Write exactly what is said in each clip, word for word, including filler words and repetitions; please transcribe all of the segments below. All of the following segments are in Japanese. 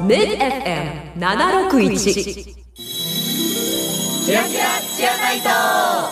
メグ エフエムななろくいち キラキラチアナイト。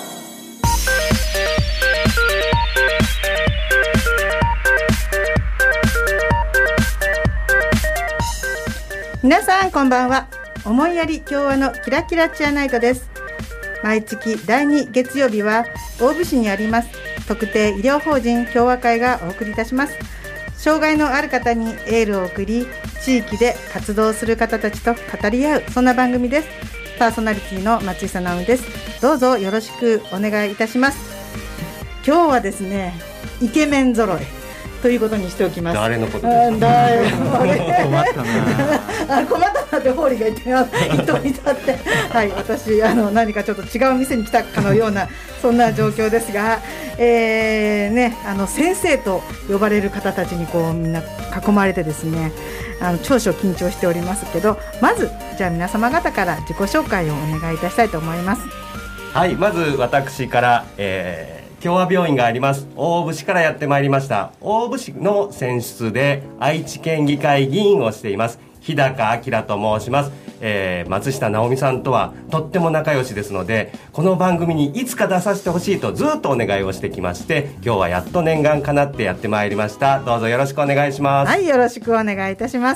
皆さんこんばんは。思いやり共和のキラキラチアナイトです。毎月だいに月曜日は大府市にあります特定医療法人共和会がお送りいたします。障害のある方にエールを送り、地域で活動する方たちと語り合う、そんな番組です。パーソナリティの松下直美です。どうぞよろしくお願いいたします。今日はですね、イケメン揃いということにしておきます。 誰のことですか？ 困ったなあ困ったなってホーリーが言って言っていたってはい私あの何かちょっと違う店に来たかのようなそんな状況ですが、えーね、あの先生と呼ばれる方たちにこうみんな囲まれてですね、あの長所緊張しておりますけど、まずじゃあ皆様方から自己紹介をお願いいたしたいと思います。 はい、まず私から、えー共和病院があります大府市からやってまいりました。大府市の選出で愛知県議会議員をしています日高明と申します。えー、松下直美さんとはとっても仲良しですので、この番組にいつか出させてほしいとずっとお願いをしてきまして、今日はやっと念願かなってやってまいりました。どうぞよろしくお願いします。 はい、よろしくお願いいたします。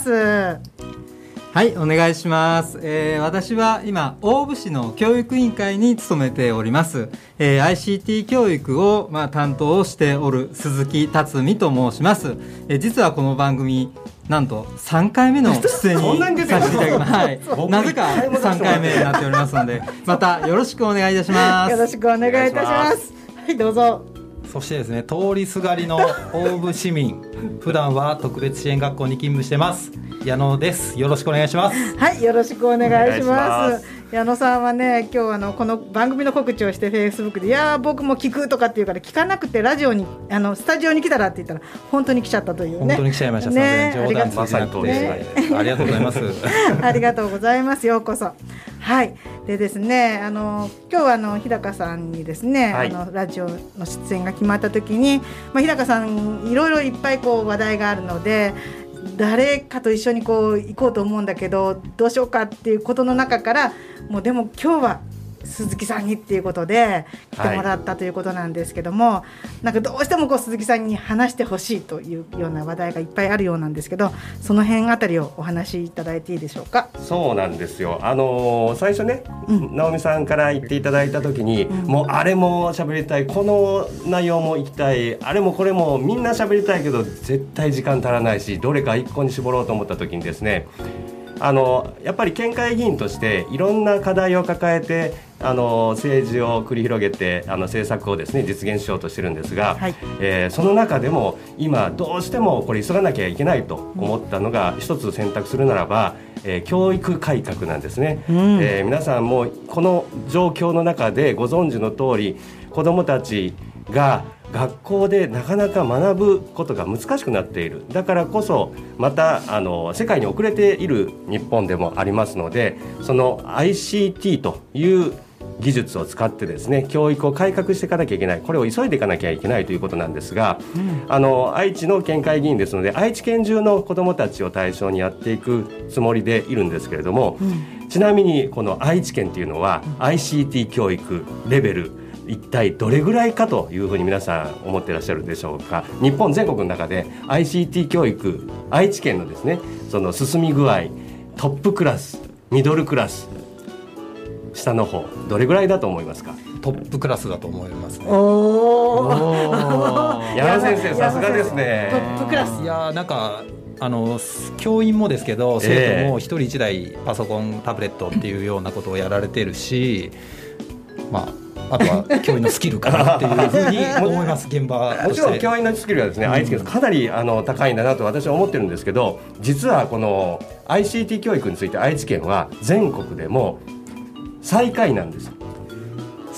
はい、お願いします。えー、私は今大府市の教育委員会に勤めております。えー、アイシーティー 教育を、まあ、担当しておる鈴木辰巳と申します。えー、実はこの番組なんとさんかいめの出演にさせていただきます。はい、なぜかさんかいめになっておりますので、またよろしくお願いいたします。 よろしくお願いいたします。はい、どうぞ。 そしてですね、通りすがりの大府市民普段は特別支援学校に勤務してます矢野です。よろしくお願いします。 はい、よろしくお願いします。矢野さんはね、今日あのこの番組の告知をしてフェイスブックで、いや僕も聞くとかっていうから、聞かなくてラジオにあのスタジオに来たらって言ったら本当に来ちゃったというね。 本当に来ちゃいました。 ね、 冗談通じなくて、ね、ありがとうございますありがとうございます。ようこそ。はい。でですね、あの今日はあの日高さんにですね、はい、あのラジオの出演が決まった時に、まあ、日高さんいろいろいっぱいこう話題があるので、誰かと一緒にこう行こうと思うんだけどどうしようかっていうことの中から、もうでも今日は鈴木さんにっていうことで来てもらったということなんですけども、はい、なんかどうしてもこう鈴木さんに話してほしいというような話題がいっぱいあるようなんですけど、その辺あたりをお話しいただいていいでしょうか。 そうなんですよ。あのー、最初ね、うん、直美さんから言っていただいた時に、うん、もうあれも喋りたい、この内容も行きたい、あれもこれもみんな喋りたいけど絶対時間足らないし、どれか一個に絞ろうと思った時にですね、あのやっぱり県会議員としていろんな課題を抱えてあの政治を繰り広げてあの政策をですね実現しようとしてるんですが、はい、えー、その中でも今どうしてもこれ急がなきゃいけないと思ったのが、うん、一つ選択するならば、えー、教育改革なんですね。うん、えー、皆さんもこの状況の中でご存知の通り、子どもたちが学校でなかなか学ぶことが難しくなっている。だからこそまたあの世界に遅れている日本でもありますので、その アイシーティー という技術を使ってですね、教育を改革していかなきゃいけない、これを急いでいかなきゃいけないということなんですが、うん、あの愛知の県会議員ですので、愛知県中の子どもたちを対象にやっていくつもりでいるんですけれども、うん、ちなみにこの愛知県というのは アイシーティー 教育レベル一体どれぐらいかというふうに皆さん思っていらっしゃるでしょうか。日本全国の中で アイシーティー 教育、愛知県のですね、その進み具合、トップクラス、ミドルクラス、下の方どれぐらいだと思いますか。 トップクラスだと思いますね。 おー矢野先生、さすがですね。 トップクラス。 いやなんかあの教員もですけど、生徒も一人一台パソコン、タブレットっていうようなことをやられてるし、まああとは教員のスキルかなっていうふうに思います現場として。 もちろん教員のスキルはですね、うん、愛知県かなりあの高いんだなと私は思ってるんですけど、実はこの アイシーティー 教育について愛知県は全国でも最下位なんです。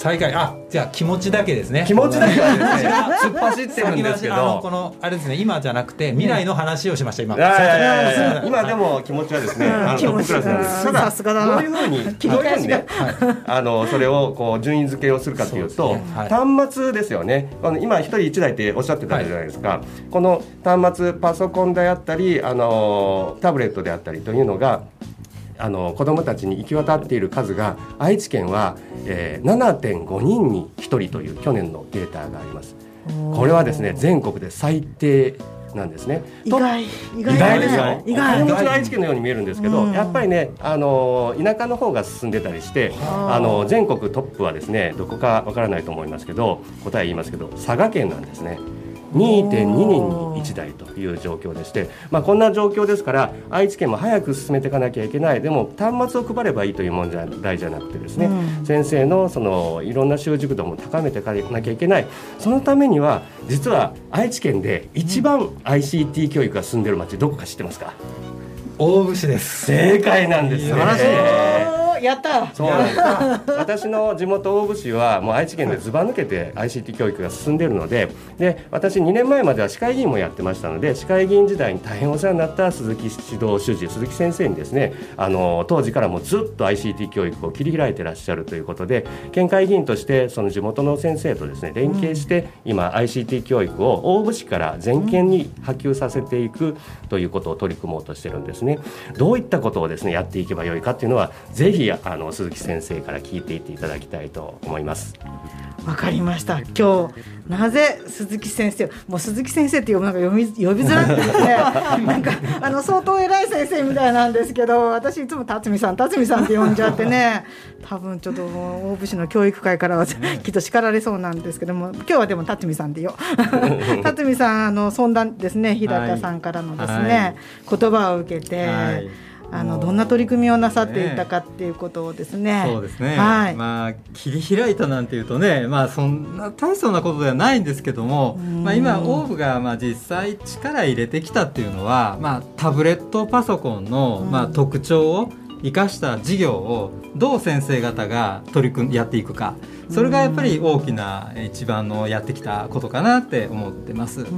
最下位、あ、じゃあ気持ちだけですね。 気持ちだけはですね突っ走ってるんですけど、 あのこのあれですね、今じゃなくて未来の話をしました今。 いやいやいやいや今でも気持ちはですね、あのトップクラスなんです。たださすがだなどういうふうにどういうふうにね、あのそれをこう順位付けをするかというと、 はい、 端末ですよね。あの今一人一台っておっしゃってたじゃないですか、はい、この端末パソコンであったりあのタブレットであったりというのがあの子どもたちに行き渡っている数が愛知県は、えー、ななてんごにんにひとりという去年のデータがあります。これはですね全国で最低なんですね。 意外、 意外、意外ですよ。意外、もちろん愛知県のように見えるんですけど、うん、やっぱりね、あの田舎の方が進んでたりして、あの全国トップはですね、どこかわからないと思いますけど、答え言いますけど、佐賀県なんですね。にてんににんにいちだいという状況でして、まあ、こんな状況ですから愛知県も早く進めていかなきゃいけない。でも端末を配ればいいという問題じゃなくてですね、うん、先生のそのいろんな習熟度も高めていかなきゃいけない。そのためには実は愛知県で一番 アイシーティー 教育が進んでいる町、どこか知ってますか？ 大府市です。 正解なんですね。 素晴らしい。やった。 そうなんです。私の地元大府市はもう愛知県でずば抜けて アイシーティー 教育が進んでいるので、で私にねんまえまでは市会議員もやってましたので、市会議員時代に大変お世話になった鈴木指導主事鈴木先生にですね、あの当時からもずっと アイシーティー 教育を切り開いてらっしゃるということで、県会議員としてその地元の先生とですね連携して、うん、今 アイシーティー 教育を大府市から全県に波及させていくということを取り組もうとしてるんですね。どういったことをですねやっていけばよいかっていうのはぜひあの鈴木先生から聞いていっていただきたいと思います。 わかりました。今日なぜ鈴木先生、もう鈴木先生って呼ぶのが読み呼びづらくてですねなんかあの相当偉い先生みたいなんですけど、私いつも辰巳さん辰巳さんって呼んじゃってね多分ちょっと大府市の教育界からはきっと叱られそうなんですけども、今日はでも辰巳さんでよ辰巳さんあの相談ですね、日高さんからのですね、はい、言葉を受けて、はい、あのどんな取り組みをなさっていたかっていうことをですね。 そうですね、 はい、 まあ切り開いたなんていうとね、まあそんな大層なことではないんですけども、まあ、今大府がまあ実際力入れてきたっていうのは、まあ、タブレットパソコンのまあ特徴を生かした事業をどう先生方が取り組んでやっていくか、それがやっぱり大きな一番のやってきたことかなって思ってます。うん、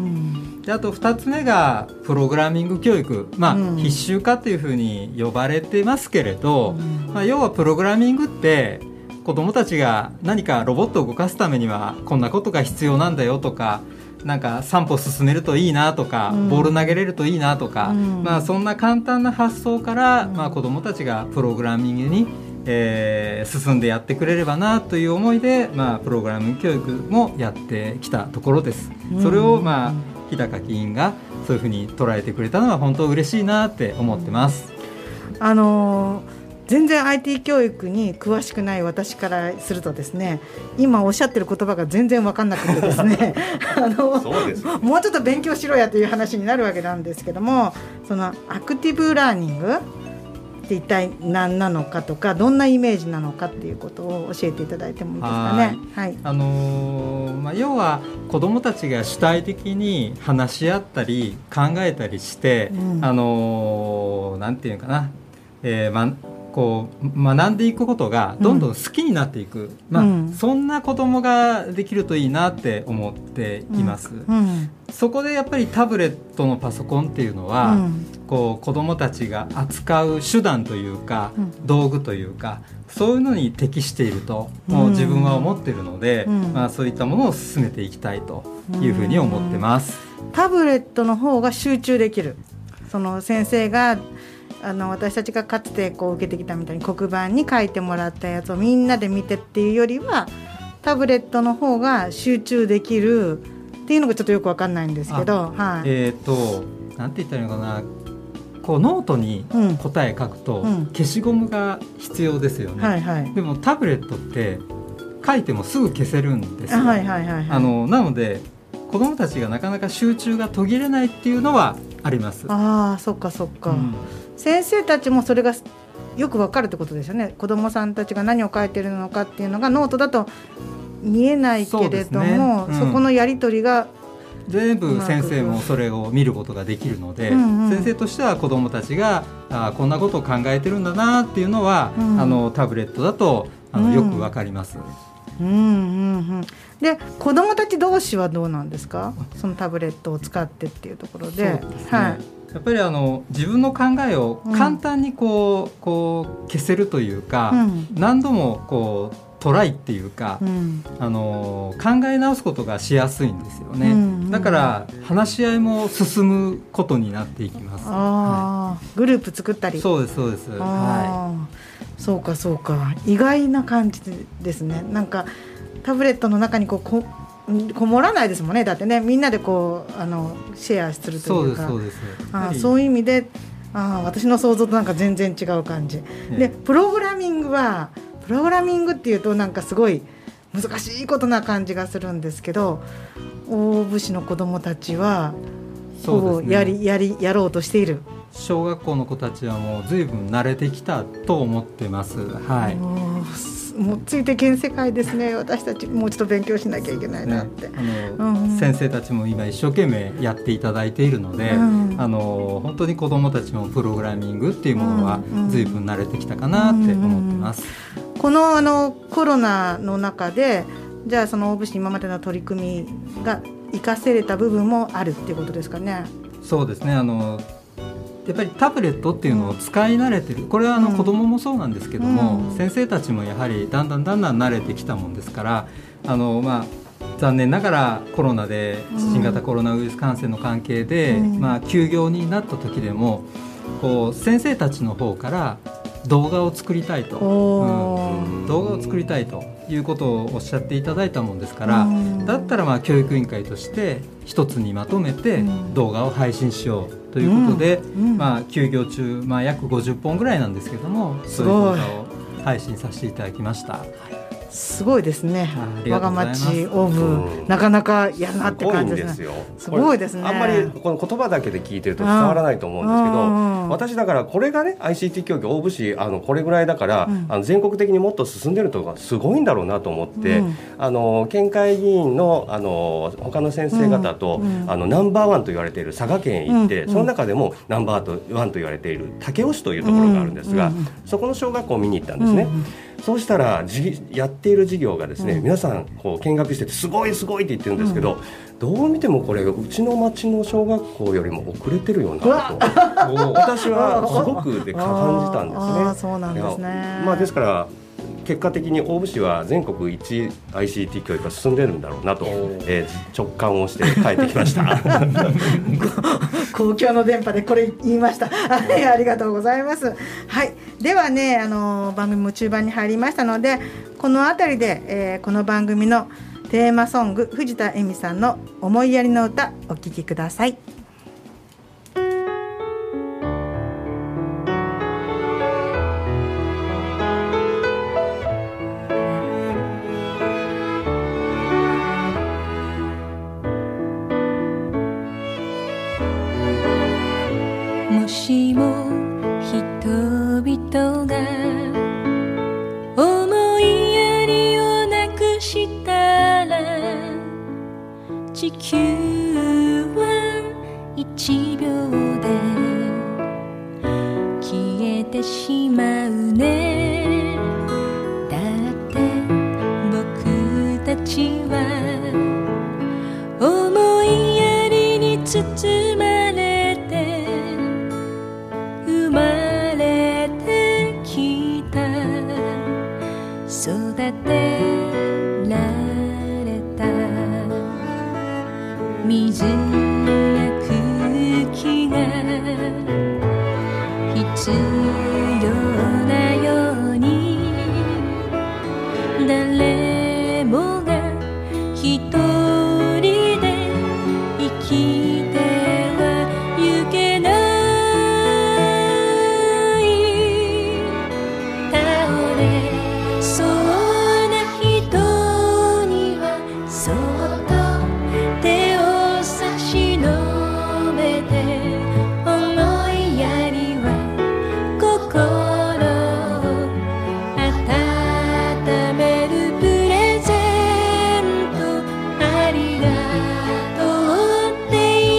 であとふたつめがプログラミング教育、まあうん、必修化というふうに呼ばれてますけれど、うんまあ、要はプログラミングって子どもたちが何かロボットを動かすためにはこんなことが必要なんだよとか、なんか散歩進めるといいなとか、うん、ボール投げれるといいなとか、うんまあ、そんな簡単な発想から、まあ、子どもたちがプログラミングにえー、進んでやってくれればなという思いで、まあ、プログラミング教育もやってきたところです。それを、まあ、日高議員がそういうふうに捉えてくれたのは本当嬉しいなって思ってます。 あのー全然 アイティー 教育に詳しくない私からするとですね、今おっしゃってる言葉が全然分かんなくてですねあのそうですもうちょっと勉強しろやという話になるわけなんですけども、そのアクティブラーニングって一体何なのかとか、どんなイメージなのかっていうことを教えていただいてもいいですかね。はい、はいあのーまあ、要は子どもたちが主体的に話し合ったり考えたりして、うん、あのー、なんていうかな、えーまこう学んでいくことがどんどん好きになっていく、うんまあうん、そんな子供ができるといいなって思っています。うんうん、そこでやっぱりタブレットのパソコンっていうのは、うん、こう子供たちが扱う手段というか、うん、道具というかそういうのに適していると、もう自分は思っているので、うんまあ、そういったものを進めていきたいというふうに思ってます。 うん、タブレットの方が集中できる、その先生があの私たちがかつてこう受けてきたみたいに黒板に書いてもらったやつをみんなで見てっていうよりは、タブレットの方が集中できるっていうのがちょっとよく分かんないんですけど、はい、 えーとなんて言ったらいいのかな、こうノートに答え書くと、うん、消しゴムが必要ですよね。はいはい、でもタブレットって書いてもすぐ消せるんですよ。はいはいはいはい、あのなので子どもたちがなかなか集中が途切れないっていうのはあります。 ああ、そっかそっか、うん、先生たちもそれがよく分かるってことですよね。子どもさんたちが何を書いてるのかっていうのがノートだと見えないけれども、 そ,、ねうん、そこのやり取りが全部先生もそれを見ることができるので、うんうん、先生としては子どもたちがあこんなことを考えてるんだなっていうのは、うん、あのタブレットだとあのよく分かります。 うんうんうん、で子どもたち同士はどうなんですか、そのタブレットを使ってっていうところで。 そうですね、 はい、 やっぱりあの自分の考えを簡単にこう、うん、こう消せるというか、うん、何度もこうトライっていうか、うん、あの考え直すことがしやすいんですよね、うんうん、だから話し合いも進むことになっていきます。あ、 はい、グループ作ったり。 そうですそうです、はい、 そうかそうか、意外な感じですね。なんかタブレットの中にこうここもらないですもんね。だってね、みんなでこうあのシェアするというか、 そうですそうです、 あ、そういう意味で、あ、私の想像となんか全然違う感じ、えでプログラミングはプログラミングっていうとなんかすごい難しいことな感じがするんですけど、大府市の子どもたちはこうやりやりやろうとしている。 小学校の子たちはもう随分慣れてきたと思ってます。はい、 もうついてけん世界ですね。私たちもうちょっと勉強しなきゃいけないなって、ね、 あの、うん、先生たちも今一生懸命やっていただいているので、うん、あの本当に子どもたちもプログラミングっていうものは随分慣れてきたかなって思ってます。 うんうん、この、あのコロナの中でじゃあその大府市今までの取り組みが生かせれた部分もあるっていうことですかね。 そうですね、あのやっぱりタブレットっていうのを使い慣れてる、これはあの子どももそうなんですけども、うん、先生たちもやはりだんだんだんだん慣れてきたもんですから、あの、まあ、残念ながらコロナで新型コロナウイルス感染の関係で、うん、まあ、休業になった時でもこう先生たちの方から動画を作りたいと、うん、動画を作りたいということをおっしゃっていただいたもんですから、だったらまあ教育委員会として一つにまとめて動画を配信しようということで、うんうん、まあ、休業中、まあ、約ごじゅっぽんぐらいなんですけども、そういう動画を配信させていただきました。 すごいですね。我が町オーブ、うん、なかなかやるなって感じですね。すごいですね。 あんまりこの言葉だけで聞いてると伝わらないと思うんですけど、私だからこれがね アイシーティー 教育大府市あのこれぐらいだから、うん、あの全国的にもっと進んでるとかすごいんだろうなと思って、うん、あの県会議員のあの他の先生方と、うん、あのナンバーワンと言われている佐賀県へ行って、うん、その中でもナンバーワンと言われている武雄市というところがあるんですが、うん、そこの小学校を見に行ったんですね。うん、そうしたらじやっている授業がですね、うん、皆さんこう見学しててすごいすごいって言ってるんですけど、うん、どう見てもこれうちの町の小学校よりも遅れてるよなと私はすごくで感じたんですね。 あ、そうなんですね。 まあ、ですから結果的に大府市は全国一 アイシーティー 教育が進んでるんだろうなと、えー、直感をして帰ってきました公共の電波でこれ言いました、はい、ありがとうございます。はい、ではね、あの番組も中盤に入りましたので、このあたりで、えー、この番組のテーマソング藤田恵美さんの思いやりの歌お聴きください。 もしも人々が思いやりをなくしたら、地球はいちびょうで消えてしまうね。だって僕たちは思いやりに包まれて生まれてきた、育てられた。水や空気が必要なように、誰もが一人で生きてはゆけない。倒れそうな人にはそっと手を差し伸べて、思いやりは心を温めるプレゼント。ありがとうって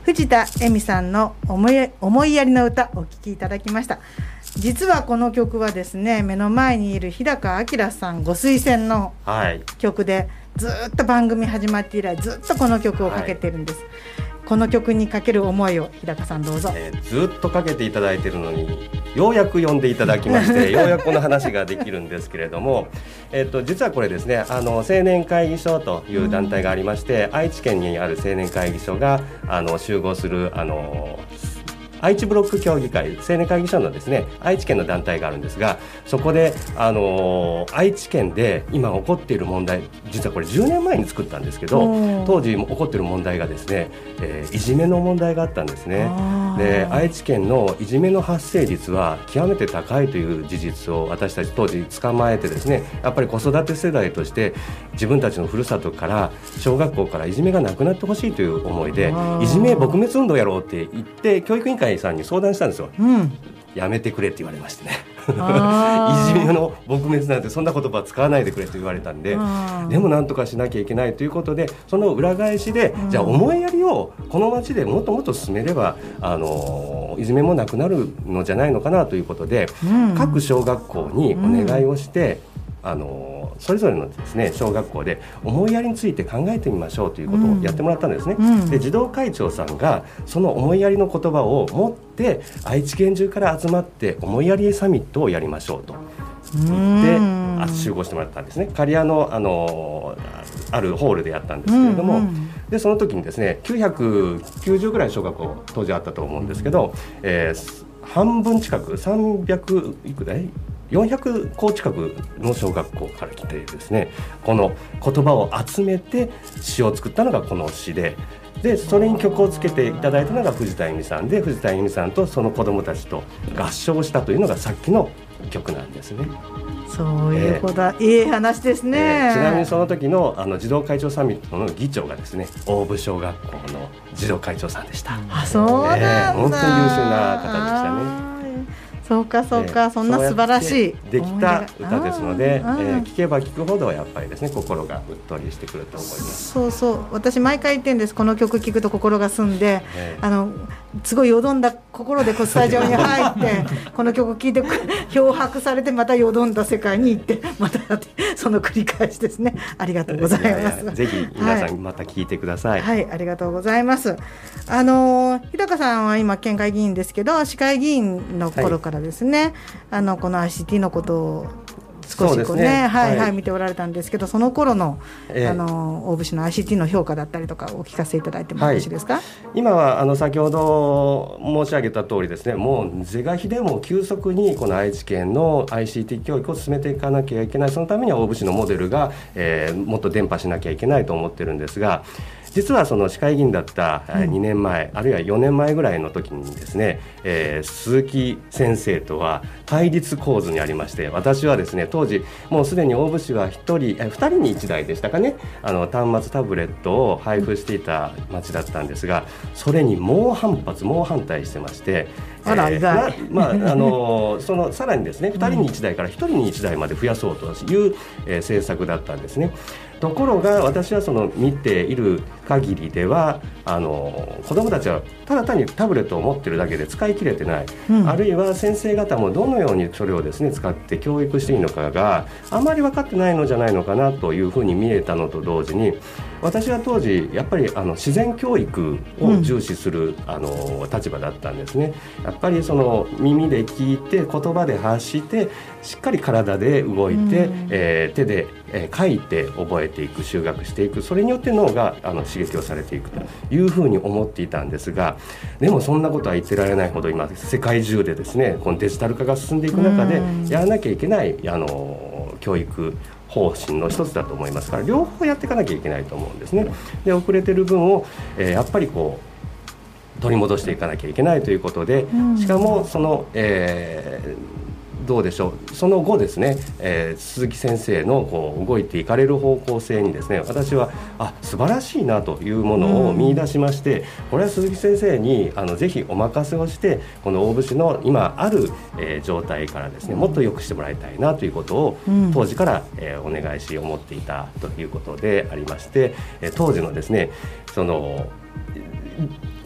藤田恵美さんの思い、思いやりの歌お聴きいただきました。実はこの曲はですね、目の前にいる日高明さんご推薦の曲で、はい、ずっと番組始まって以来ずっとこの曲をかけてるんです、はい、この曲にかける思いを日高さんどうぞ。 えー、ずっとかけていただいているのにようやく読んでいただきましてようやくこの話ができるんですけれども、えー、と実はこれですね、あの青年会議所という団体がありまして、うん、愛知県にある青年会議所があの集合するあの愛知ブロック協議会青年会議所のですね愛知県の団体があるんですが、そこで、あのー、愛知県で今起こっている問題、実はこれじゅうねんまえに作ったんですけど、当時起こっている問題がですね、えー、いじめの問題があったんですね。で、愛知県のいじめの発生率は極めて高いという事実を私たち当時捕まえてですね、やっぱり子育て世代として自分たちのふるさとから小学校からいじめがなくなってほしいという思いで、いじめ撲滅運動やろうって言って教育委員会さんに相談したんですよ、うん、やめてくれって言われましてねいじめの撲滅なんてそんな言葉使わないでくれと言われたんで、でもなんとかしなきゃいけないということで、その裏返しで、うん、じゃあ思いやりをこの町でもっともっと進めれば、あのいじめもなくなるのじゃないのかなということで、うん、各小学校にお願いをして、うん、あのそれぞれのですね小学校で思いやりについて考えてみましょうということをやってもらったんですね、うん、で児童会長さんがその思いやりの言葉を持って愛知県中から集まって思いやりサミットをやりましょうと言って集合してもらったんですね。刈谷の、あのあるホールでやったんですけれども、うんうん、でその時にですねきゅうひゃくきゅうじゅうぐらいの小学校当時あったと思うんですけど、えー、半分近くさんびゃくいくらいよんひゃく校近くの小学校から来てですね、この言葉を集めて詩を作ったのがこの詩で、でそれに曲をつけていただいたのが藤田恵美さんで、藤田恵美さんとその子どもたちと合唱したというのがさっきの曲なんですね。 そういうことだ、えー、いい話ですね、 えー、ちなみにその時 の, あの児童会長サミットの議長がですね大部小学校の児童会長さんでした。 あ、そうなんだ、 えー、本当に優秀な方でしたね。 そうかそうか、えー、そんな素晴らしいできた歌ですので、えー、聞けば聞くほどやっぱりですね心がうっとりしてくると思います。 そうそう、私毎回言ってるんです。この曲聞くと心が澄んで、えー、あのすごいよどんだ心でこうスタジオに入ってこの曲聴いて漂白されてまたよどんだ世界に行ってまたその繰り返しですね。ありがとうございます。いやいやぜひ皆さんまた聴いてください。 はい、はい、ありがとうございます。あの日高さんは今県会議員ですけど、市会議員の頃からですね、はい、あのこの アイシーティー のことを少しこうね、ね、はいはい、見ておられたんですけど、その頃の、えー、あの大府市の アイシーティー の評価だったりとかお聞かせいただいてもよろしいですか。はい、 今はあの先ほど申し上げた通りですね、もう是が非でも急速にこの愛知県の アイシーティー 教育を進めていかなきゃいけない。そのためには大府市のモデルが、えー、もっと伝播しなきゃいけないと思ってるんですが、実はその市会議員だったにねんまえ、うん、あるいはよねんまえぐらいの時にですね、えー、鈴木先生とは対立構図にありまして、私はですね当時もうすでに大府市はひとりふたりにいちだいでしたかね、あの端末タブレットを配布していた町だったんですが、それに猛反発猛反対してまして、 あら、意外、 えーままあ、あのそのさらにですねふたりにいちだいからひとりにいちだいまで増やそうという、えー、政策だったんですね。ところが私はその見ている限りでは、あの子どもたちはただ単にタブレットを持っているだけで使い切れてない、うん、あるいは先生方もどのようにそれをですね使って教育していいのかがあまり分かってないのじゃないのかなというふうに見えたのと同時に、私は当時やっぱりあの自然教育を重視する、うん、あの立場だったんですね。やっぱりその耳で聞いて言葉で発してしっかり体で動いて、うん、えー、手で、えー、書いて覚えていく、習学していく、それによって脳があの刺激をされていくというふうに思っていたんですが、でもそんなことは言ってられないほど今世界中でですねこのデジタル化が進んでいく中でやらなきゃいけないあの教育方針の一つだと思いますから、両方やっていかなきゃいけないと思うんですね。で遅れてる分を、えー、やっぱりこう取り戻していかなきゃいけないということで、しかもその、えーどうでしょう、その後ですね、えー、鈴木先生のこう動いていかれる方向性にですね、私はあ素晴らしいなというものを見出しまして、うん、これは鈴木先生にあのぜひお任せをしてこの大府市の今ある、えー、状態からですねもっと良くしてもらいたいなということを、うん、当時から、えー、お願いし思っていたということでありまして、えー、当時のですねその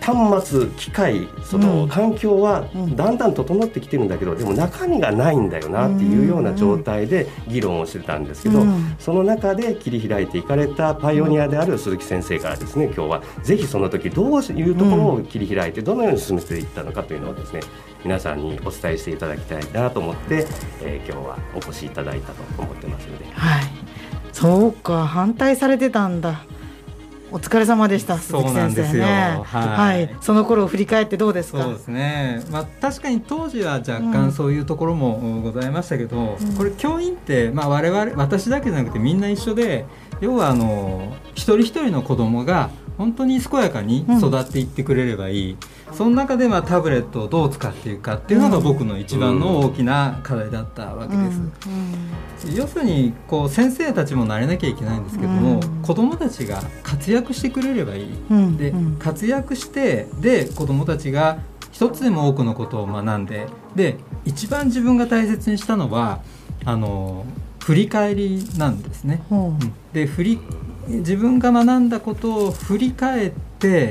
端末機械その環境はだんだん整ってきてるんだけど、でも中身がないんだよなっていうような状態で議論をしてたんですけど、その中で切り開いていかれたパイオニアである鈴木先生からですね、今日はぜひその時どういうところを切り開いてどのように進めていったのかというのをですね、皆さんにお伝えしていただきたいなと思って、えー、今日はお越しいただいたと思ってますので。 はい、そうか、反対されてたんだ。お疲れ様でした、鈴木先生ね。そうなんですよ、はいはい、その頃を振り返ってどうですか。 そうですね、まあ、確かに当時は若干そういうところもございましたけど、うん、これ教員って、まあ、我々私だけじゃなくてみんな一緒で、要はあの一人一人の子供が本当に健やかに育っていってくれればいい、うん、その中でまあタブレットをどう使っていくかっていうのが僕の一番の大きな課題だったわけです、うんうん、要するにこう先生たちも慣れなきゃいけないんですけども、うん、子どもたちが活躍してくれればいい、うん、で活躍してで子どもたちが一つでも多くのことを学んで、で一番自分が大切にしたのはあの振り返りなんですね、うん、で振り自分が学んだことを振り返って、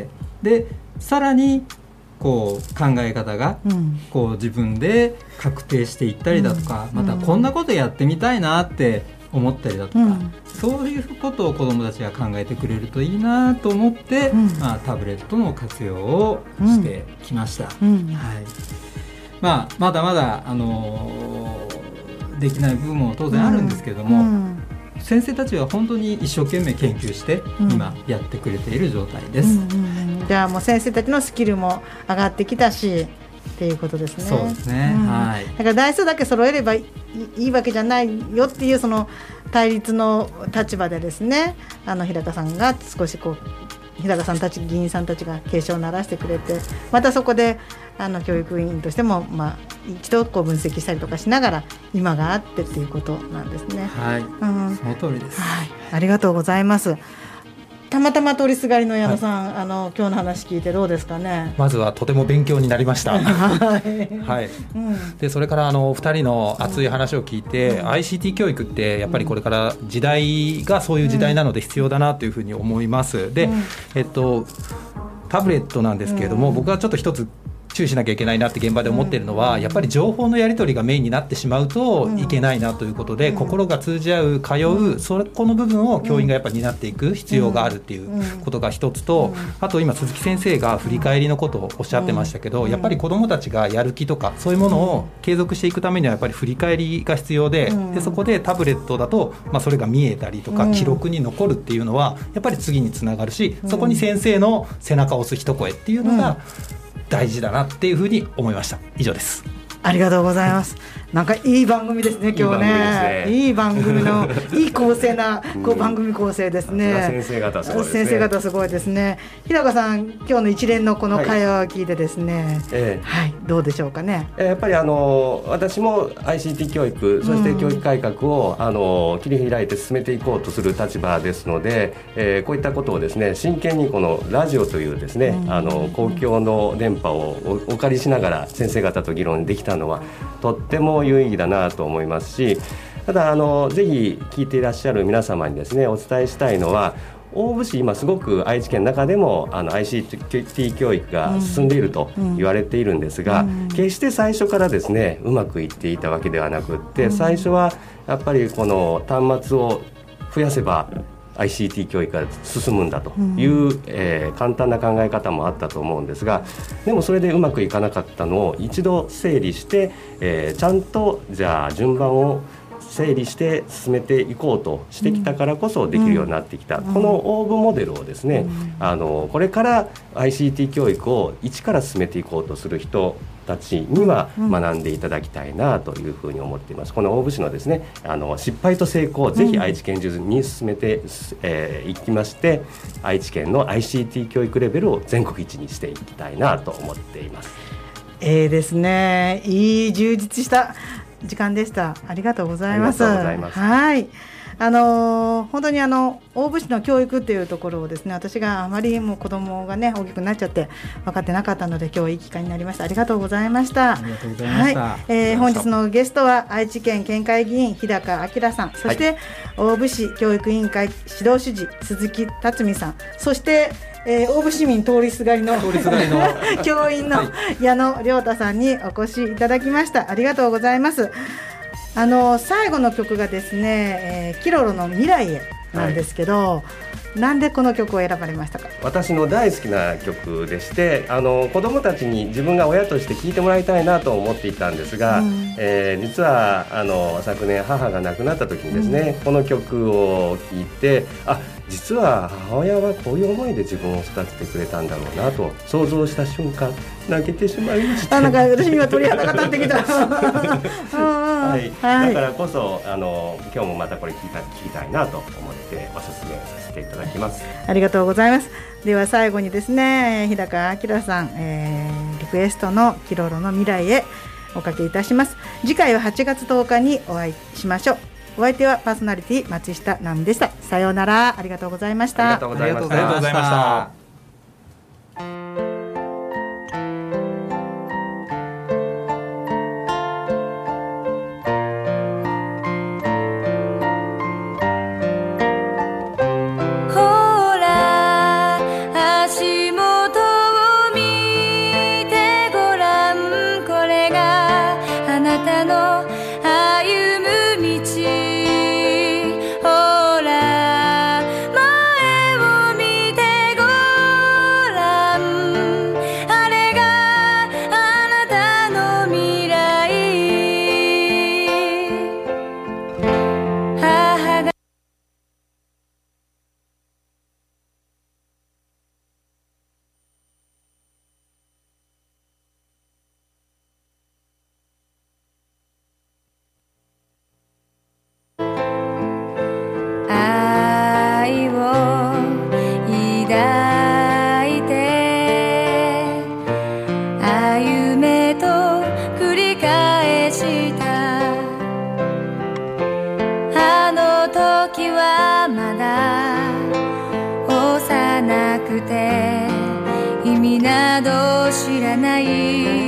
でさらにこう考え方がこう自分で確定していったりだとか、うん、またこんなことやってみたいなって思ったりだとか、うん、そういうことを子どもたちが考えてくれるといいなと思って、うん、まあ、タブレットの活用をしてきました、うんうん、はい、まあ、まだまだ、あのー、できない部分も当然あるんですけれども、うんうん、先生たちは本当に一生懸命研究して今やってくれている状態です、うんうんうん、じゃあもう先生たちのスキルも上がってきたしっていうことですね。 そうですね、うん、はい、 だから台数だけ揃えればい い, いいわけじゃないよっていうその対立の立場でですね、あの日高さんが少しこう日高さんたち議員さんたちが警鐘を鳴らしてくれて、またそこであの教育委員としても、まあ、一度こう分析したりとかしながら今があってっていうことなんですね。 はい、うん、その通りです、 はい、ありがとうございます。たまたま通りすがりの矢野さん、はい、あの今日の話聞いてどうですかね。 まずはとても勉強になりましたはい、はいうん、でそれからあのふたりの熱い話を聞いて、うん、アイシーティー 教育ってやっぱりこれから時代がそういう時代なので必要だなというふうに思います。で、うんえっと、タブレットなんですけれども、うん、僕はちょっと一つ注意しなきゃいけないなって現場で思っているのは、やっぱり情報のやり取りがメインになってしまうといけないなということで、心が通じ合う通うそこの部分を教員がやっぱり担っていく必要があるっていうことが一つと、あと今鈴木先生が振り返りのことをおっしゃってましたけど、やっぱり子どもたちがやる気とかそういうものを継続していくためにはやっぱり振り返りが必要で、でそこでタブレットだと、まあ、それが見えたりとか記録に残るっていうのはやっぱり次につながるし、そこに先生の背中を押す一声っていうのが大事だなっていうふうに思いました。以上です。 ありがとうございます。なんかいい番組ですね今日ね。いい番組のいい構成なこう番組構成ですね。 先生方すごいですね。 先生方すごいですね。日高さん今日の一連のこの会話を聞いてですね、はいええはい、どうでしょうかね。 やっぱりあの私も アイシーティー 教育そして教育改革を、うん、あの切り開いて進めていこうとする立場ですので、えー、こういったことをですね真剣にこのラジオというですね、うん、あの公共の電波を お, お借りしながら先生方と議論できたのはとっても有意義だなと思いますし、ただあのぜひ聞いていらっしゃる皆様にですねお伝えしたいのは、大府市今すごく愛知県の中でもあの アイシーティー 教育が進んでいると言われているんですが、うんうん、決して最初からですねうまくいっていたわけではなくって、うん、最初はやっぱりこの端末を増やせばアイシーティー 教育が進むんだという、うんえー、簡単な考え方もあったと思うんですが、でもそれでうまくいかなかったのを一度整理して、えー、ちゃんとじゃあ順番を整理して進めていこうとしてきたからこそできるようになってきた、うん、このオーブモデルをですね、うん、あのこれから アイシーティー 教育を一から進めていこうとする人たちには学んでいただきたいなというふうに思っています。この大府市のですねあの失敗と成功をぜひ愛知県中に進めてい、えー、きまして、愛知県の アイシーティー 教育レベルを全国一にしていきたいなと思っています。 えーですね、いい充実した時間でした。ありがとうございます。 ありがとうございます。 はい、あのー、本当にあの大府市の教育っていうところをですね、私があまりもう子供がね大きくなっちゃって分かってなかったので、今日いい機会になりました。ありがとうございました。 ありがとうございました。はい、 えー、本日のゲストは愛知県県会議員日高明さん、そして、はい、大府市教育委員会指導主事鈴木辰巳さん、そしてえー、大府市民通りすがりの通りすがりの教員の矢野亮太さんにお越しいただきました。ありがとうございます。あの最後の曲がですね、えー、キロロの未来へなんですけど、はい、なんでこの曲を選ばれましたか？ 私の大好きな曲でして、あの子どもたちに自分が親として聴いてもらいたいなと思っていたんですが、うん、えー、実はあの昨年母が亡くなった時にですね、うん、この曲を聴いて、あ、実は母親はこういう思いで自分を育ててくれたんだろうなと想像した瞬間泣けてしまいました。 あ、なんか私には鳥肌が立ってきたはい、はい、だからこそあの今日もまたこれ聞いた聞きたいなと思っておすすめさせていただきます。 ありがとうございます。では最後にですね、日高明さん、えー、リクエストのキロロの未来へおかけいたします。次回ははちがつとおかにお会いしましょう。お相手はパーソナリティ松下奈美でした。さようなら。ありがとうございました。 ありがとうございました。ありがとうございました。 意味など知らない